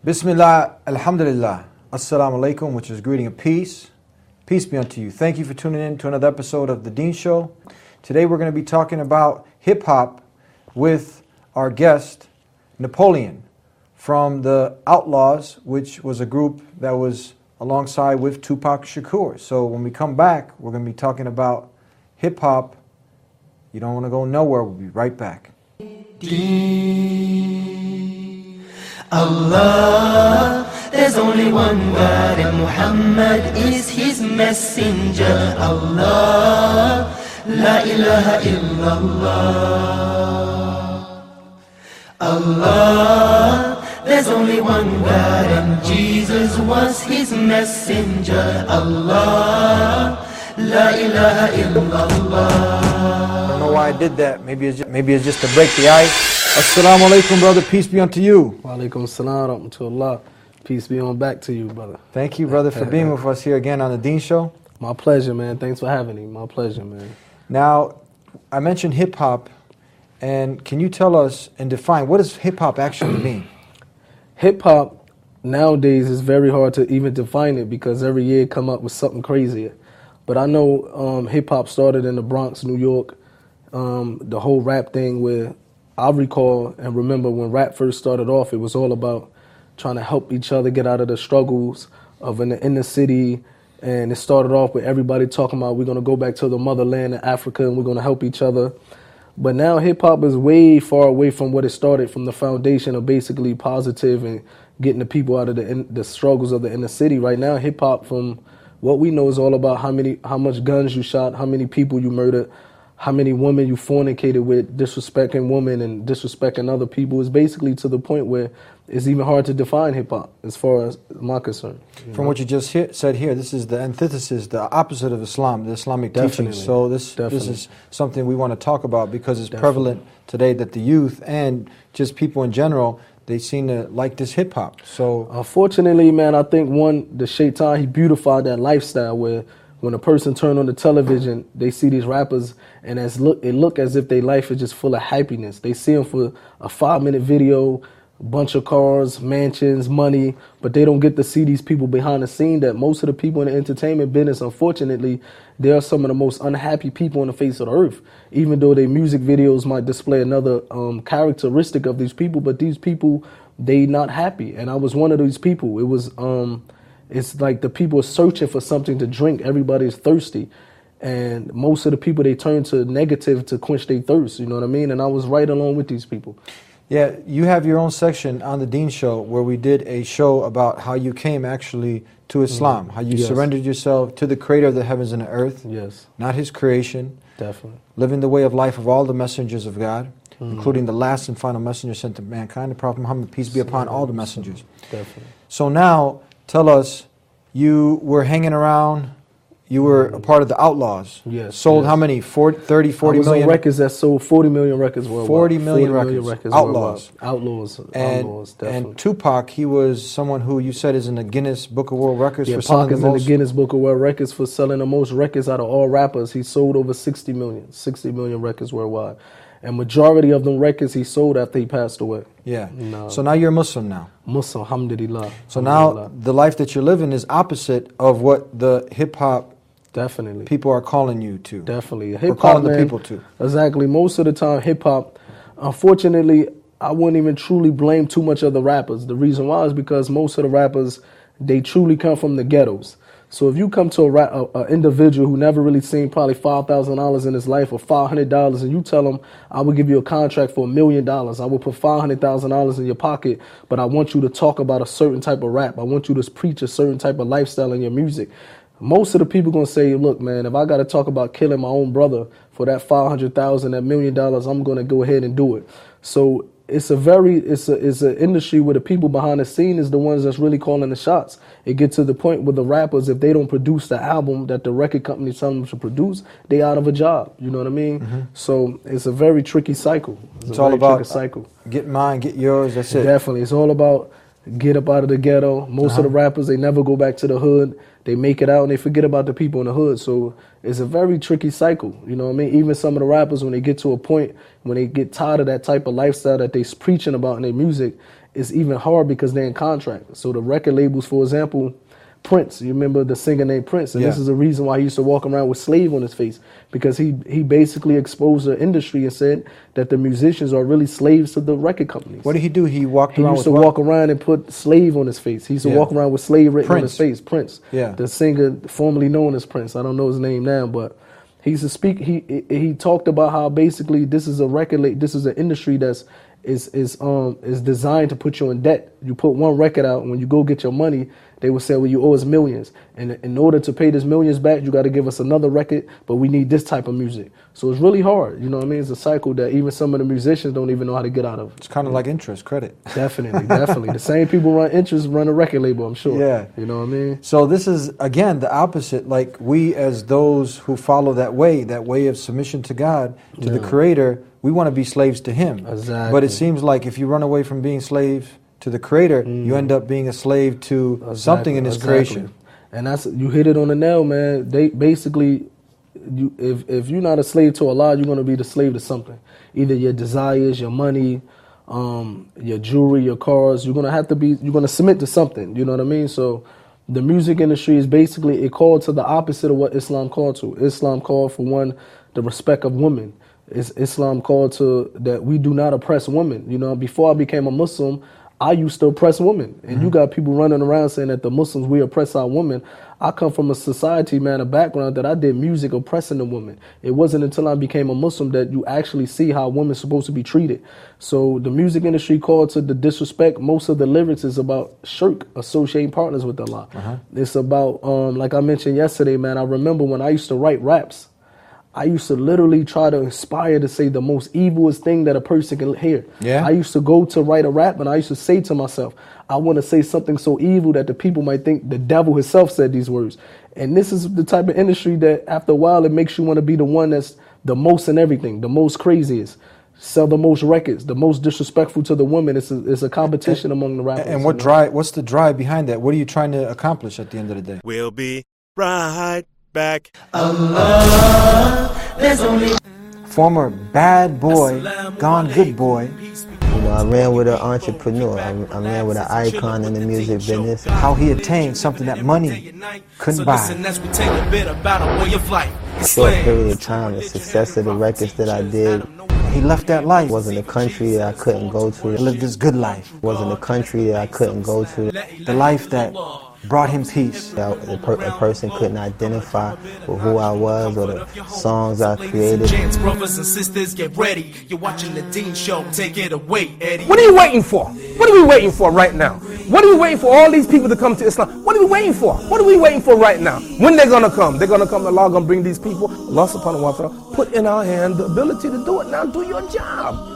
Bismillah, alhamdulillah, assalamu alaikum, which is greeting of peace. Peace be unto you. Thank you for tuning in to another episode of The Deen Show. Today we're going to be talking about hip-hop with our guest, Napoleon, from the Outlaws, which was a group that was alongside with Tupac Shakur. So when we come back, we're going to be talking about hip-hop. You don't want to go nowhere. We'll be right back. Allah, there's only one God and Muhammad is his messenger. Allah, la ilaha illallah. Allah, there's only one God and Jesus was his messenger. Allah, la ilaha illallah. I don't know why I did that. Maybe it's just to break the ice. Assalamu alaikum, brother. Peace be unto you. Wa alaikum salam to Allah. Peace be on back to you, brother. Thank you, brother, for being with us here again on the Deen Show. My pleasure, man. Thanks for having me. My pleasure, man. Now, I mentioned hip-hop, and can you tell us and define what does hip-hop actually mean? Hip-hop nowadays is very hard to even define it because every year come up with something crazier. But I know hip-hop started in the Bronx, New York, the whole rap thing where I recall and remember when rap first started off, it was all about trying to help each other get out of the struggles of in the inner city. And it started off with everybody talking about we're going to go back to the motherland in Africa and we're going to help each other. But now hip-hop is way far away from what it started, from the foundation of basically positive and getting the people out of the struggles of the inner city. Right now, hip-hop, from what we know, is all about how much guns you shot, how many people you murdered, how many women you fornicated with, disrespecting women and disrespecting other people. Is basically to the point where it's even hard to define hip-hop as far as my concern. From what you just said here, this is the antithesis, the opposite of Islam, the Islamic teachings. So this is something we want to talk about because it's prevalent today that the youth and just people in general, they seem to like this hip-hop. So unfortunately, man, I think the Shaitan, he beautified that lifestyle where when a person turn on the television, they see these rappers and it look as if their life is just full of happiness. They see them for a 5-minute video, a bunch of cars, mansions, money, but they don't get to see these people behind the scene that most of the people in the entertainment business, unfortunately, they are some of the most unhappy people on the face of the earth. Even though their music videos might display another characteristic of these people, but these people, they not happy. And I was one of these people. It was it's like the people are searching for something to drink. Everybody's thirsty. And most of the people, they turn to negative to quench their thirst. You know what I mean? And I was right along with these people. Yeah, you have your own section on the Deen Show where we did a show about how you came actually to Islam, how you surrendered yourself to the creator of the heavens and the earth, not his creation. Definitely. Living the way of life of all the messengers of God, including the last and final messenger sent to mankind, the Prophet Muhammad, peace be upon all the messengers. Definitely. So now, tell us, you were hanging around, you were a part of the Outlaws. Yes. Sold how many? 40 million? Records that sold 40 million records worldwide. 40 million records. Outlaws. Outlaws, definitely. And Tupac, he was someone who you said is in the Guinness Book of World Records for selling Pac is in the Guinness Book of World Records for selling the most records out of all rappers. He sold over 60 million records worldwide. And majority of them records he sold after he passed away. Yeah. So now you're Muslim now. Muslim, alhamdulillah. So now the life that you're living is opposite of what the hip-hop people are calling you to. Definitely. Hip-hop, calling the people to. Exactly. Most of the time, hip-hop, unfortunately, I wouldn't even truly blame too much of the rappers. The reason why is because most of the rappers, they truly come from the ghettos. So if you come to an individual who never really seen probably $5,000 in his life or $500 and you tell him, I will give you a contract for $1 million. I will put $500,000 in your pocket, but I want you to talk about a certain type of rap. I want you to preach a certain type of lifestyle in your music. Most of the people going to say, look, man, if I got to talk about killing my own brother for that $500,000, that $1 million, I'm going to go ahead and do it. So it's an industry where the people behind the scene is the ones that's really calling the shots. It gets to the point where the rappers, if they don't produce the album that the record company tells them to produce, they out of a job. You know what I mean? So it's a very tricky cycle. It's all about get mine, get yours. That's it. Definitely, it's all about get up out of the ghetto. Most of the rappers, they never go back to the hood. They make it out and they forget about the people in the hood. So it's a very tricky cycle. You know what I mean? Even some of the rappers, when they get to a point, when they get tired of that type of lifestyle that they're preaching about in their music, it's even hard because they're in contract. So the record labels, for example, Prince, you remember the singer named Prince, and this is the reason why he used to walk around with slave on his face, because he basically exposed the industry and said that the musicians are really slaves to the record companies. What did he do? He walked around. He used to walk around and put slave on his face. He used to walk around with slave written on his face. Prince, the singer formerly known as Prince. I don't know his name now, but he used to speak. He talked about how basically this is a record. This is an industry that's is designed to put you in debt. You put one record out, and when you go get your money, they will say, well, you owe us millions. And in order to pay this millions back, you got to give us another record, but we need this type of music. So it's really hard. You know what I mean? It's a cycle that even some of the musicians don't even know how to get out of. It's kind of like interest, credit. Definitely. The same people run interest, run a record label, I'm sure. Yeah. You know what I mean? So this is, again, the opposite. Like we, as those who follow that way of submission to God, to the Creator, we want to be slaves to Him. Exactly. But it seems like if you run away from being slave to the Creator, you end up being a slave to something in His creation. And that's, you hit it on the nail, man. They basically, if you're not a slave to Allah, you're going to be the slave to something. Either your desires, your money, your jewelry, your cars. You're going to submit to something. You know what I mean? So the music industry is basically, it called to the opposite of what Islam called to. Islam called for one, the respect of women. Islam called to that we do not oppress women. You know, before I became a Muslim, I used to oppress women. And you got people running around saying that the Muslims, we oppress our women. I come from a society, man, a background that I did music oppressing the women. It wasn't until I became a Muslim that you actually see how women are supposed to be treated. So the music industry called to the disrespect. Most of the lyrics is about shirk, associating partners with Allah. It's about, like I mentioned yesterday, man, I remember when I used to write raps, I used to literally try to inspire to say the most evilest thing that a person can hear. I used to go to write a rap and I used to say to myself, I want to say something so evil that the people might think the devil himself said these words. And this is the type of industry that after a while it makes you want to be the one that's the most in everything, the most craziest, sell the most records, the most disrespectful to the women. It's a competition among the rappers. And what's the drive behind that? What are you trying to accomplish at the end of the day? We'll be right back. Allah, there's only Former bad boy, gone good boy. You know, I ran with an entrepreneur. I ran with an icon in the music business. How he attained something that money couldn't buy. Short period of time, the success of the records that I did. He left that life. Wasn't a country that I couldn't go to. Lived this good life. Wasn't a country that I couldn't go to. The life that brought him peace. A person couldn't identify with who I was or the songs I created. Chance brothers and sisters, get ready. You're watching the Dean Show. Take it away, Eddie. What are you waiting for? What are we waiting for right now? What are we waiting for all these people to come to Islam? What are we waiting for? What are we waiting for right now? When they're gonna come? They're gonna come. Allah gonna bring these people. Allah subhanahu wa ta'ala put in our hand the ability to do it. Now do your job.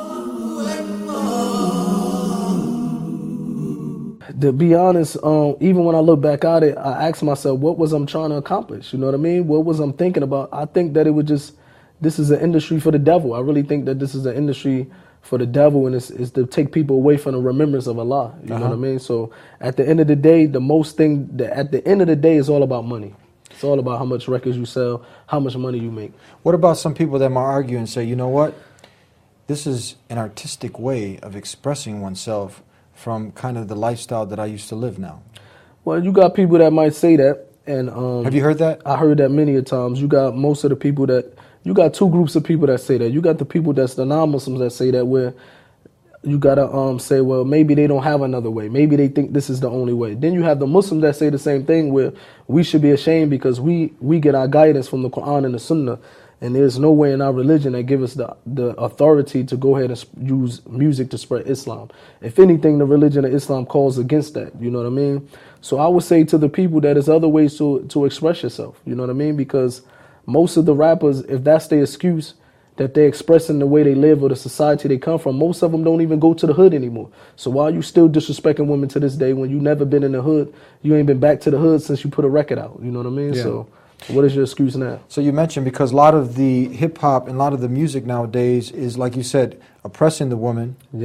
To be honest, even when I look back at it, I ask myself, what was I trying to accomplish? You know what I mean? What was I thinking about? I think that it was just, this is an industry for the devil. I really think that this is an industry for the devil, and it's to take people away from the remembrance of Allah. You know what I mean? So at the end of the day, at the end of the day, it's all about money. It's all about how much records you sell, how much money you make. What about some people that might argue and say, you know what? This is an artistic way of expressing oneself from kind of the lifestyle that I used to live now. Well, you got people that might say that, and have you heard that? I heard that many a times. You got most of the people that, you got two groups of people that say that. You got the people that's the non-Muslims that say that, where you gotta say, well, maybe they don't have another way. Maybe they think this is the only way. Then you have the Muslims that say the same thing, where we should be ashamed because we get our guidance from the Quran and the Sunnah. And there's no way in our religion that give us the authority to go ahead and use music to spread Islam. If anything, the religion of Islam calls against that. You know what I mean? So I would say to the people that there's other ways to express yourself. You know what I mean? Because most of the rappers, if that's their excuse, that they're expressing the way they live or the society they come from, most of them don't even go to the hood anymore. So why are you still disrespecting women to this day when you never been in the hood? You ain't been back to the hood since you put a record out. You know what I mean? Yeah. So what is your excuse now? So you mentioned, because a lot of the hip hop and a lot of the music nowadays is, like you said, oppressing the woman. Yes.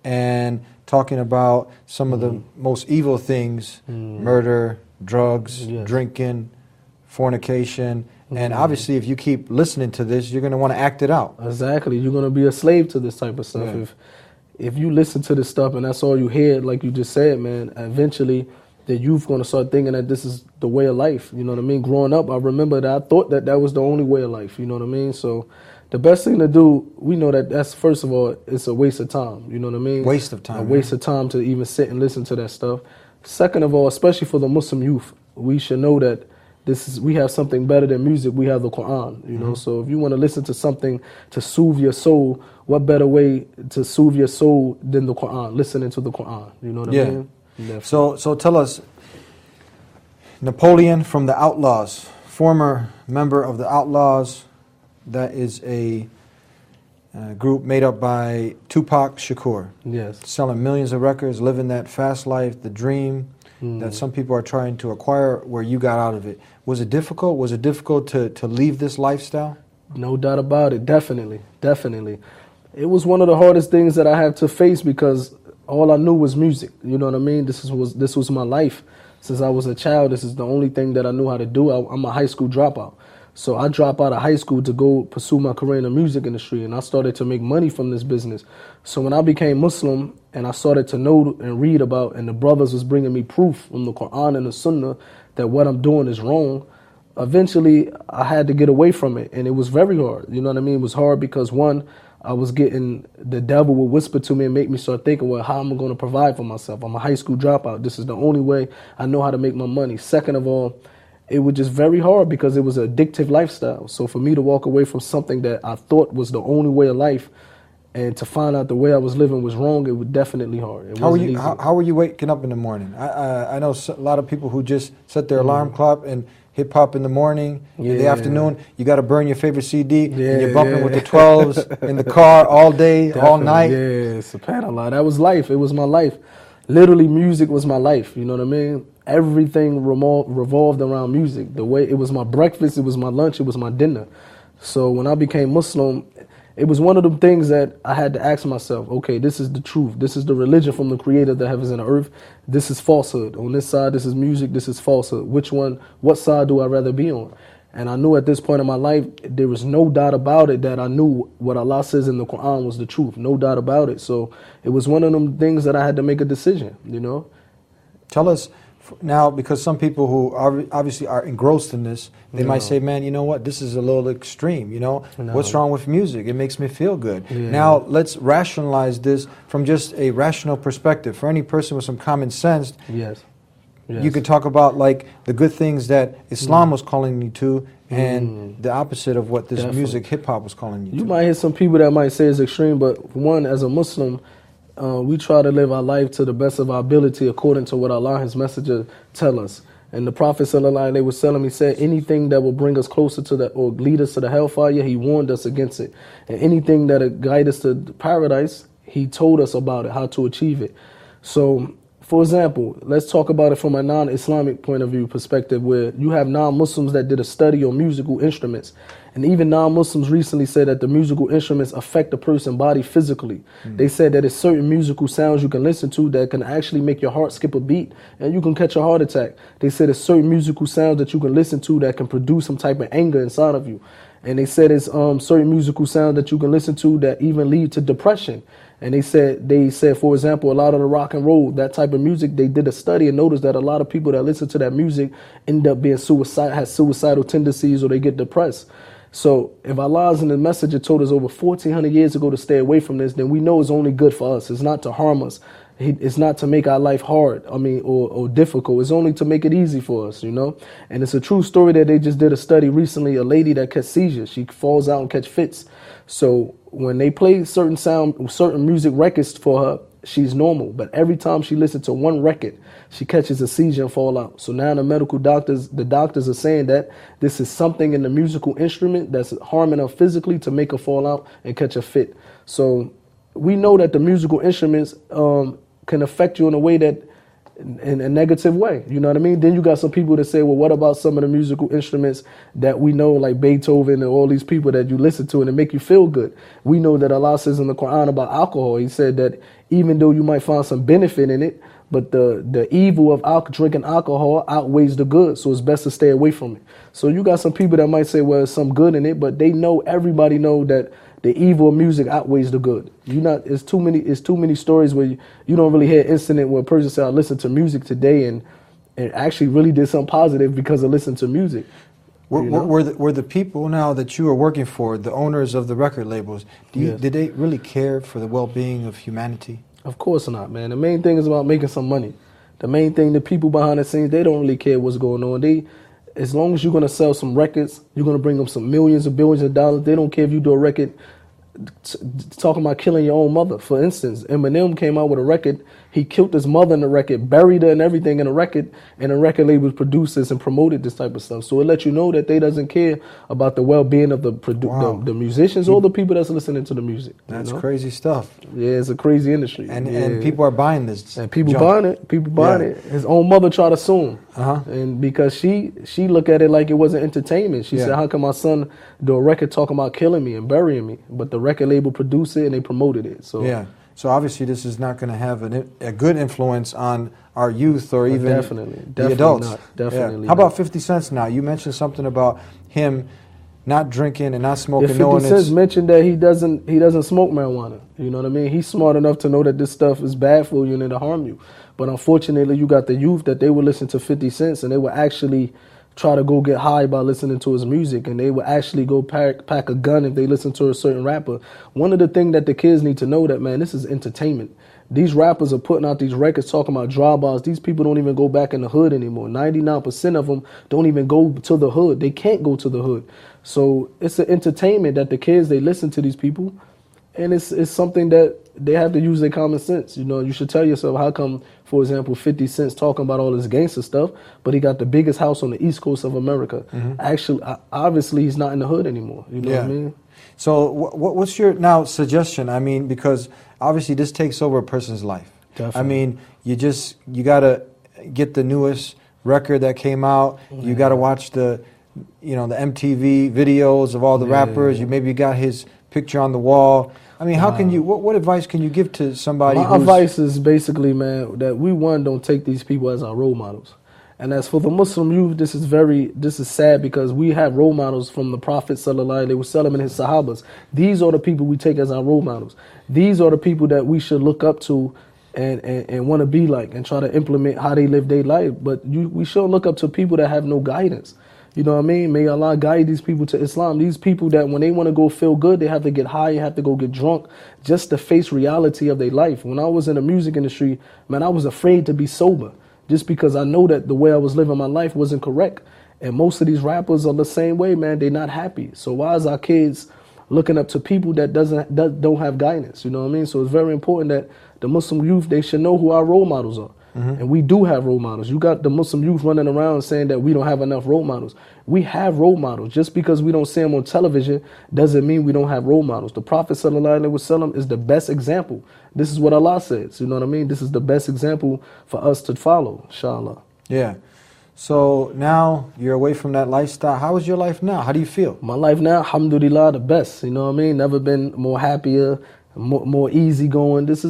and talking about some of the most evil things, murder, drugs, drinking, fornication. And obviously, if you keep listening to this, you're going to want to act it out. Exactly. You're going to be a slave to this type of stuff. Yeah. If you listen to this stuff and that's all you hear, like you just said, man, eventually the youth going to start thinking that this is the way of life. You know what I mean? Growing up, I remember that I thought that that was the only way of life. You know what I mean? So the best thing to do, we know that that's, first of all, it's a waste of time. You know what I mean? Waste of time. A waste of time to even sit and listen to that stuff. Second of all, especially for the Muslim youth, we should know that we have something better than music. We have the Quran, you know. So if you want to listen to something to soothe your soul, what better way to soothe your soul than the Quran? Listening to the Quran, you know what I mean? Definitely. So tell us, Napoleon from the Outlaws, former member of the Outlaws, that is a group made up by Tupac Shakur. Yes. Selling millions of records, living that fast life, the dream that some people are trying to acquire, where you got out of it. Was it difficult? Was it difficult to leave this lifestyle? No doubt about it. Definitely. Definitely. It was one of the hardest things that I had to face because all I knew was music. You know what I mean? This was my life. Since I was a child, this is the only thing that I knew how to do. I'm a high school dropout. So I dropped out of high school to go pursue my career in the music industry, and I started to make money from this business. So when I became Muslim and I started to know and read about, and the brothers was bringing me proof from the Quran and the Sunnah that what I'm doing is wrong, eventually I had to get away from it, and it was very hard. You know what I mean? It was hard because, one, I was getting, the devil would whisper to me and make me start thinking, well, how am I going to provide for myself? I'm a high school dropout. This is the only way I know how to make my money. Second of all, it was just very hard because it was an addictive lifestyle. So for me to walk away from something that I thought was the only way of life and to find out the way I was living was wrong, it was definitely hard. How were you waking up in the morning? I know a lot of people who just set their alarm clock and hip hop in the morning, in the afternoon. You got to burn your favorite CD, and you're bumping with the 12s in the car all day, all night. Yeah, subhanAllah. That was life. It was my life. Literally, music was my life. You know what I mean? Everything revolved around music. The way it was my breakfast, it was my lunch, it was my dinner. So when I became Muslim, it was one of the things that I had to ask myself, okay, this is the truth. This is the religion from the creator of the heavens and the earth. This is falsehood. On this side, this is music. This is falsehood. What side do I rather be on? And I knew at this point in my life, there was no doubt about it that I knew what Allah says in the Quran was the truth. No doubt about it. So it was one of them things that I had to make a decision, you know? Tell us now, because some people who obviously are engrossed in this, they might say, man, you know what, this is a little extreme, you know? What's wrong with music? It makes me feel good. Now, let's rationalize this from just a rational perspective. For any person with some common sense, you could talk about like the good things that Islam was calling you to and the opposite of what this music, hip-hop was calling you to. You might hear some people that might say it's extreme, but one, as a Muslim, we try to live our life to the best of our ability according to what Allah, His Messenger, tell us. And the Prophet ﷺ, he said, anything that will bring us closer to that or lead us to the hellfire, he warned us against it. And anything that will guide us to paradise, he told us about it, how to achieve it. So, for example, let's talk about it from a non-Islamic point of view perspective, where you have non-Muslims that did a study on musical instruments. And even non-Muslims recently said that the musical instruments affect the person's body physically. They said that there's certain musical sounds you can listen to that can actually make your heart skip a beat and you can catch a heart attack. They said there's certain musical sounds that you can listen to that can produce some type of anger inside of you. And they said there's certain musical sounds that you can listen to that even lead to depression. And they said, for example, a lot of the rock and roll, that type of music, they did a study and noticed that a lot of people that listen to that music end up being has suicidal tendencies or they get depressed. So if Allah's in the Messenger told us over 1,400 years ago to stay away from this, then we know it's only good for us. It's not to harm us. It's not to make our life hard, or difficult. It's only to make it easy for us, you know. And it's a true story that they just did a study recently, a lady that catch seizures. She falls out and catch fits. So when they play certain music records for her, she's normal. But every time she listens to one record, she catches a seizure and fall out. So now the doctors are saying that this is something in the musical instrument that's harming her physically to make her fall out and catch a fit. So we know that the musical instruments can affect you in a way that in a negative way. You know what I mean? Then you got some people that say, well, what about some of the musical instruments that we know, like Beethoven and all these people that you listen to and it make you feel good? We know that Allah says in the Quran about alcohol, he said that even though you might find some benefit in it, but the evil of drinking alcohol outweighs the good, so it's best to stay away from it. So you got some people that might say, well, there's some good in it, but everybody know that the evil of music outweighs the good. It's too many stories where you don't really hear an incident where a person said, I listened to music today and actually really did something positive because of listening to music. Were the people now that you are working for, the owners of the record labels, did they really care for the well-being of humanity? Of course not, man. The main thing is about making some money. The main thing, the people behind the scenes, they don't really care what's going on. As long as you're going to sell some records, you're going to bring them some millions or billions of dollars. They don't care if you do a record talking about killing your own mother. For instance, Eminem came out with a record. He killed his mother in the record, buried her and everything in a record, and the record label produced this and promoted this type of stuff. So it lets you know that they doesn't care about the well-being of the musicians or the people that's listening to the music. That's crazy stuff. Yeah, it's a crazy industry. And people are buying this. And people buying it. People buying it. His own mother tried to sue him. And because she looked at it like it wasn't entertainment. She said, how can my son do a record talking about killing me and burying me? But the record label produced it and they promoted it. So So obviously this is not going to have a good influence on our youth or even the adults. Definitely How about 50 Cent now? You mentioned something about him not drinking and not smoking. 50 Cent mentioned that he doesn't smoke marijuana. You know what I mean? He's smart enough to know that this stuff is bad for you and it'll harm you. But unfortunately, you got the youth that they would listen to 50 Cent and they would actually try to go get high by listening to his music, and they would actually go pack a gun if they listen to a certain rapper. One of the things that the kids need to know that, man, this is entertainment. These rappers are putting out these records talking about drive-bys. These people don't even go back in the hood anymore. 99% of them don't even go to the hood. They can't go to the hood. So it's an entertainment that the kids, they listen to these people, and it's something that they have to use their common sense. You know, you should tell yourself, how come, for example, 50 Cent's talking about all this gangster stuff, but he got the biggest house on the East Coast of America. Actually, obviously, he's not in the hood anymore. You know what I mean? So what's your now suggestion? I mean, because obviously this takes over a person's life. Definitely. I mean, you got to get the newest record that came out. You got to watch the MTV videos of all the rappers. You got his picture on the wall. I mean, how can you? What advice can you give to somebody? My advice is basically, man, that we don't take these people as our role models. And as for the Muslim youth, this is sad because we have role models from the Prophet sallallahu alaihi wasallam and his Sahabas. These are the people we take as our role models. These are the people that we should look up to and want to be like and try to implement how they live their life. But we shouldn't look up to people that have no guidance. You know what I mean? May Allah guide these people to Islam. These people that when they want to go feel good, they have to get high, have to go get drunk just to face reality of their life. When I was in the music industry, man, I was afraid to be sober just because I know that the way I was living my life wasn't correct. And most of these rappers are the same way, man. They're not happy. So why is our kids looking up to people that don't have guidance? You know what I mean? So it's very important that the Muslim youth, they should know who our role models are. And we do have role models. You got the Muslim youth running around saying that we don't have enough role models. We have role models. Just because we don't see them on television doesn't mean we don't have role models. The Prophet ﷺ is the best example. This is what Allah says. You know what I mean? This is the best example for us to follow, inshallah. Yeah. So now you're away from that lifestyle. How is your life now? How do you feel? My life now, alhamdulillah, the best. You know what I mean? Never been more happier, more easy going. This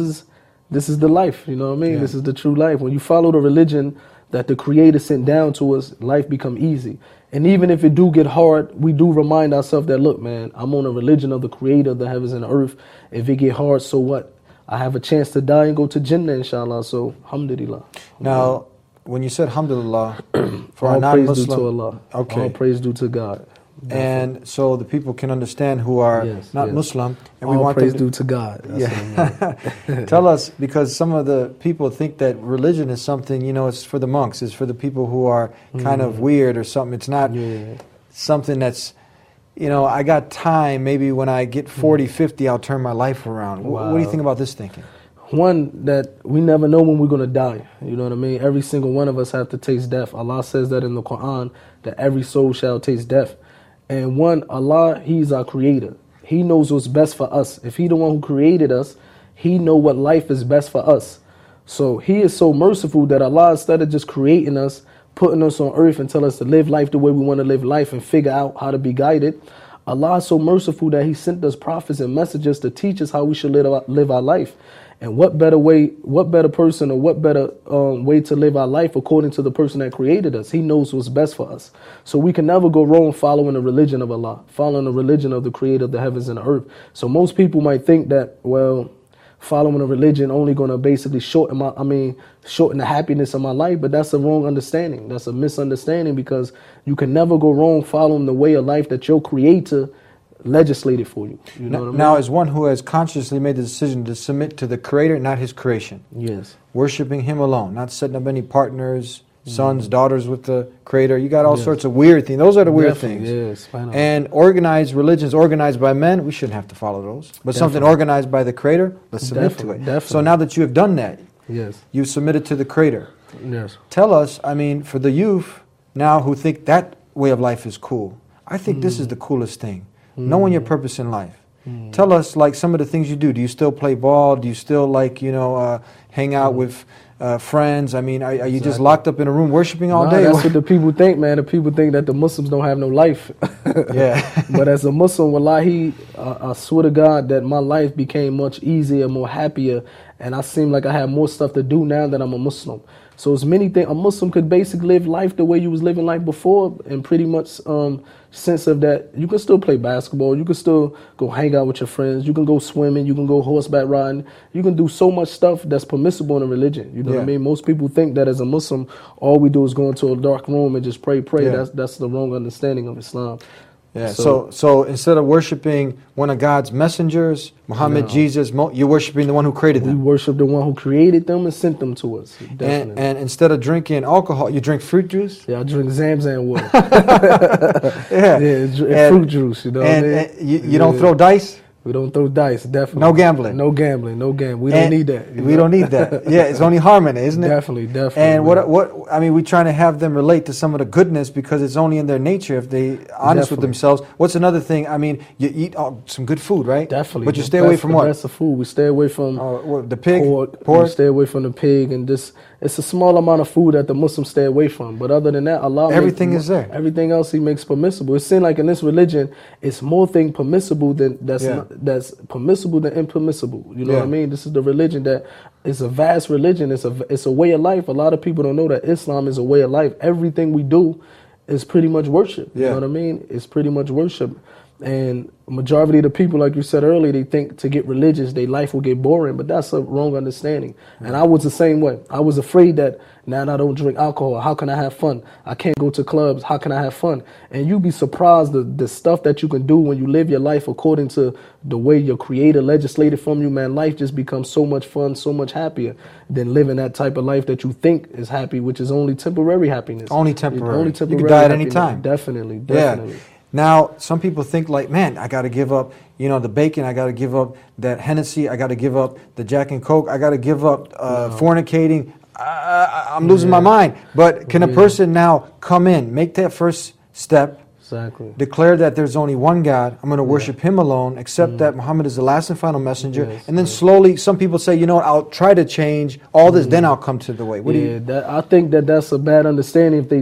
is the life, you know what I mean? Yeah. This is the true life. When you follow the religion that the Creator sent down to us, life become easy. And even if it do get hard, we do remind ourselves that, look, man, I'm on a religion of the Creator of the heavens and the earth. If it get hard, so what? I have a chance to die and go to Jannah, inshallah. So, alhamdulillah. Now, when you said alhamdulillah, for all a non-Muslim, praise due to Allah. Okay. All praise due to God. And so the people can understand who are not Muslim, and we all want praise them to, due to God. That's Tell us, because some of the people think that religion is something, it's for the monks, it's for the people who are kind of weird or something. It's not something that's, I got time. Maybe when I get 40, 50, I'll turn my life around. Wow. What do you think about this thinking? One, that we never know when we're going to die. You know what I mean? Every single one of us have to taste death. Allah says that in the Quran, that every soul shall taste death. And one, Allah, He's our creator. He knows what's best for us. If He the one who created us, He know what life is best for us. So he is so merciful that Allah, instead of just creating us, putting us on earth and tell us to live life the way we want to live life and figure out how to be guided, Allah is so merciful that he sent us prophets and messengers to teach us how we should live our life. And what better person or what better way to live our life according to the person that created us? He knows what's best for us. So we can never go wrong following the religion of Allah, following the religion of the creator of the heavens and the earth. So most people might think that, well, following a religion only going to basically shorten the happiness of my life, but that's a wrong understanding. That's a misunderstanding, because you can never go wrong following the way of life that your creator legislated for you. You know what I mean? Now, as one who has consciously made the decision to submit to the creator, not his creation. Yes. Worshiping him alone, not setting up any partners, sons, daughters with the creator. You got all sorts of weird things. Those are the weird things. Yes. And organized religions organized by men, we shouldn't have to follow those. But something organized by the creator, let's submit to it. Definitely. So now that you have done that, Yes. you've submitted to the creator. Yes. Tell us, for the youth now who think that way of life is cool, I think this is the coolest thing. Knowing your purpose in life. Tell us, like, some of the things you do. Do you still play ball? Do you still, like, hang out with friends? Are you just locked up in a room worshiping all day? That's what the people think, man. The people think that the Muslims don't have no life. Yeah. But as a Muslim, wallahi, I swear to God that my life became much easier, more happier, and I seem like I have more stuff to do now that I'm a Muslim. So it's many things. A Muslim could basically live life the way you was living life before, and pretty much sense of that you can still play basketball, you can still go hang out with your friends, you can go swimming, you can go horseback riding, you can do so much stuff that's permissible in a religion. You know what I mean? Most people think that as a Muslim, all we do is go into a dark room and just pray. Yeah. That's the wrong understanding of Islam. Yeah. So instead of worshiping one of God's messengers, Muhammad, Jesus, you're worshiping the one who created them. We worship the one who created them and sent them to us. Definitely. And instead of drinking alcohol, you drink fruit juice? Yeah, I drink Zamzam water. Yeah. Fruit juice, you know what I mean? And you don't throw dice? We don't throw dice, definitely. No gambling? No gambling, no gambling. We don't need that. We don't need that. Yeah, it's only harmony, isn't it? Definitely. And we're trying to have them relate to some of the goodness, because it's only in their nature if they honest with themselves. What's another thing? You eat some good food, right? Definitely. But you stay away from what? The best of food. We stay away from the pig, pork. We stay away from the pig, and it's a small amount of food that the Muslims stay away from. But other than that, Allah is there. Everything else He makes permissible. It seems like in this religion, it's more thing permissible than that's permissible than impermissible. You know what I mean? This is the religion that is a vast religion. It's a way of life. A lot of people don't know that Islam is a way of life. Everything we do is pretty much worship. You know what I mean? It's pretty much worship. And majority of the people, like you said earlier, they think to get religious, their life will get boring, but that's a wrong understanding. And I was the same way. I was afraid that now I don't drink alcohol, how can I have fun? I can't go to clubs, how can I have fun? And you'd be surprised the stuff that you can do when you live your life according to the way your creator legislated from you, man. Life just becomes so much fun, so much happier than living that type of life that you think is happy, which is only temporary happiness. Only temporary. You can die at any time. Definitely. Yeah. Now, some people think like, man, I got to give up, the bacon. I got to give up that Hennessy. I got to give up the Jack and Coke. I got to give up fornicating. I'm losing my mind. But can a person now come in, make that first step, declare that there's only one God, I'm going to worship Him alone, accept that Muhammad is the last and final messenger, and then slowly, some people say, I'll try to change all this, then I'll come to the way. I think that's a bad understanding if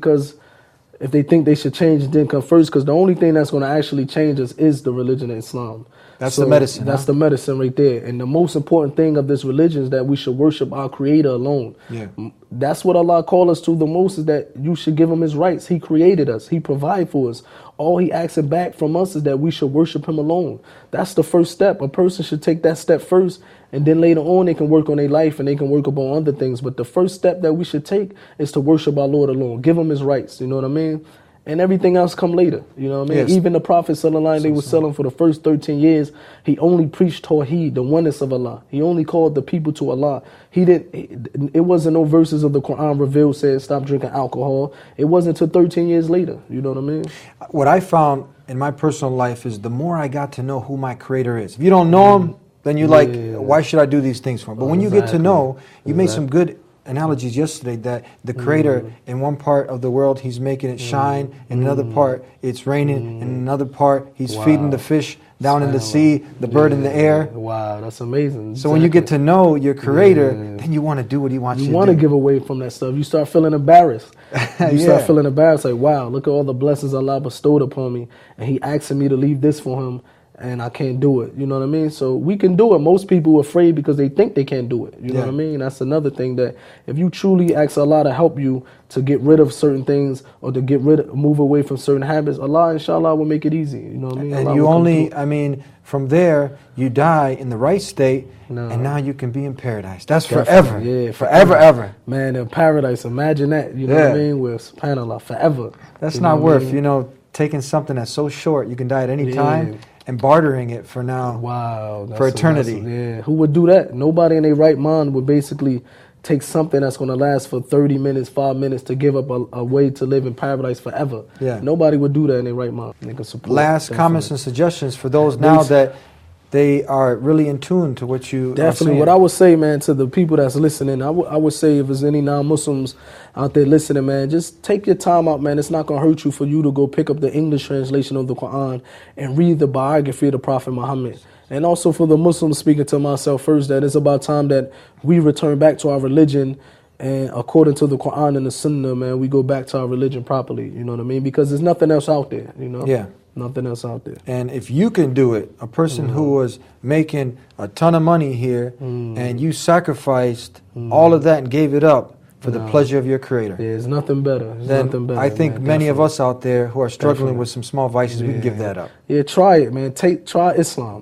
they think they should change and then come first, because the only thing that's going to actually change us is the religion of Islam. That's the medicine. That's the medicine right there. And the most important thing of this religion is that we should worship our Creator alone. Yeah. That's what Allah called us to the most, is that you should give Him His rights. He created us. He provided for us. All He asks back from us is that we should worship Him alone. That's the first step. A person should take that step first, and then later on they can work on their life and they can work upon other things. But the first step that we should take is to worship our Lord alone. Give Him His rights. You know what I mean? And everything else come later. You know what I mean? Yes. Even the Prophet sallallahu they were selling for the first 13 years. He only preached Tawheed, the oneness of Allah. He only called the people to Allah. It wasn't no verses of the Quran revealed said stop drinking alcohol. It wasn't until 13 years later. You know what I mean? What I found in my personal life is the more I got to know who my Creator is. If you don't know Him, then you're why should I do these things for Him? But when you get to know, you made some good analogies yesterday that the Creator in one part of the world He's making it shine, in another part it's raining, in another part He's feeding the fish down in the sea, the bird in the air. Wow, that's amazing. So when you get to know your Creator, then you want to do what He wants you to do. You want to give away from that stuff. You start feeling embarrassed. You start feeling embarrassed, like, wow, look at all the blessings Allah bestowed upon me, and He asking me to leave this for Him, and I can't do it. You know what I mean? So we can do it. Most people are afraid because they think they can't do it. You know what I mean? That's another thing, that if you truly ask Allah to help you to get rid of certain things or to move away from certain habits, Allah, inshallah, will make it easy. You know what I mean? And you only, from there, you die in the right state, and now you can be in paradise. That's forever. Yeah, forever, ever. Man, in paradise, imagine that. You know what I mean? With subhanAllah, forever. That's not worth, taking something that's so short, you can die at any time, and bartering it for now. Wow. For eternity. Who would do that? Nobody in their right mind would basically take something that's going to last for 30 minutes, 5 minutes to give up a way to live in paradise forever. Yeah. Nobody would do that in their right mind. They can support. Last comments and suggestions for those now that they are really in tune to what you definitely are saying. What I would say, man, to the people that's listening, I would say, if there's any non-Muslims out there listening, man, just take your time out, man. It's not going to hurt you for you to go pick up the English translation of the Quran and read the biography of the Prophet Muhammad. And also for the Muslims, speaking to myself first, that it's about time that we return back to our religion, and according to the Quran and the Sunnah, man, we go back to our religion properly. You know what I mean? Because there's nothing else out there, Yeah. Nothing else out there. And if you can do it, a person who was making a ton of money here, and you sacrificed all of that and gave it up for the pleasure of your Creator. Yeah, it's nothing better. Then I think many of us out there who are struggling with some small vices, we can give that up. Yeah, try it, man. Try Islam.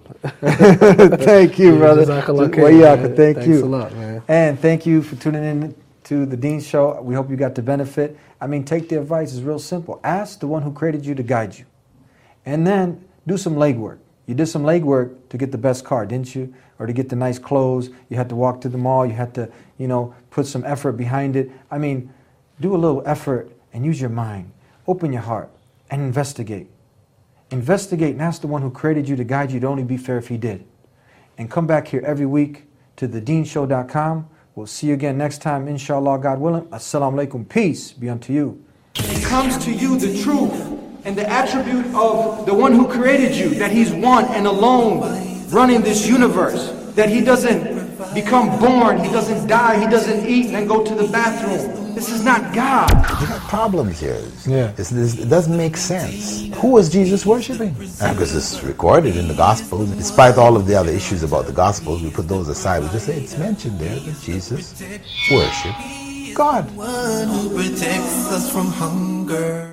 Thank you, brother. Thank Thanks you. a lot, man. And thank you for tuning in to the Dean Show. We hope you got the benefit. Take the advice. It's real simple. Ask the one who created you to guide you. And then do some legwork. You did some legwork to get the best car, didn't you? Or to get the nice clothes. You had to walk to the mall. You had to, put some effort behind it. Do a little effort and use your mind. Open your heart and investigate. Investigate and ask the one who created you to guide you. It'd only be fair if He did. And come back here every week to thedeanshow.com. We'll see you again next time, inshallah, God willing. Assalamu alaikum. Peace be unto you. It comes to you the truth and the attribute of the one who created you, that He's one and alone running this universe, that He doesn't become born, He doesn't die, He doesn't eat and then go to the bathroom. This is not God. You got problems here. It doesn't make sense. Who was Jesus worshiping? Because it's recorded in the Gospels. Despite all of the other issues about the Gospels, we put those aside. We just say it's mentioned there that Jesus worshiped God. One who protects us from hunger.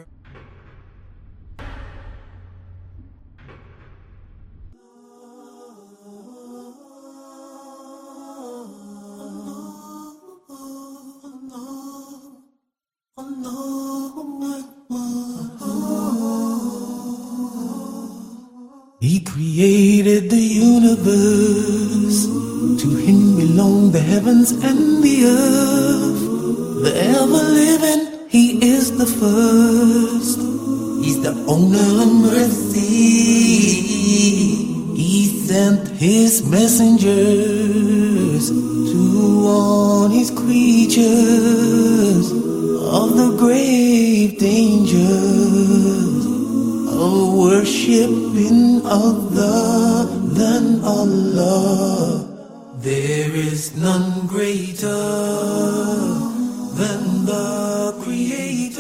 He created the universe. To Him belong the heavens and the earth. The ever-living, He is the first. He's the owner of mercy. He sent His messengers to warn His creatures of the grave dangers of worshiping other than Allah. There is none greater than the Creator.